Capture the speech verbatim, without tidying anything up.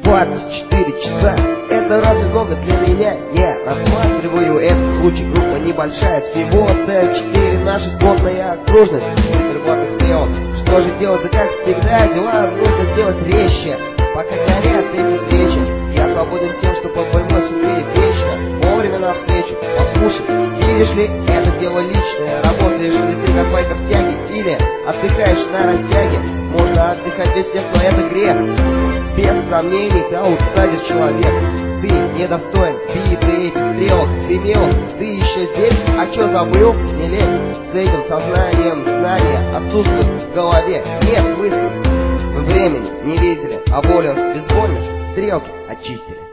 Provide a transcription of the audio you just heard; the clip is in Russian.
двадцать четыре часа. Это разве много для меня? Не рассматриваю этот случай. Группа небольшая, всего-то четыре, наша сборная окружность. Работы стрелок. Что же делать? Да как всегда, дела нужно сделать резче. Пока горят эти свечи, я свободен тем, что поймать судьбе вечно. Вовремя навстречу, послушай, видишь ли, это дело личное. Работаешь ли ты как байка в тяге или отдыхаешь на растяге? Можно отдыхать без всех, но это грех. Без сомнений, ты аутсайдер человек. Ты недостоин биты этих стрелок. Ты мел, ты еще здесь, а чё забыл? Не лезь с этим сознанием, знания отсутствует в голове. Нет смысла. Вы времени не видели, а волю безвольных стрелки очистили.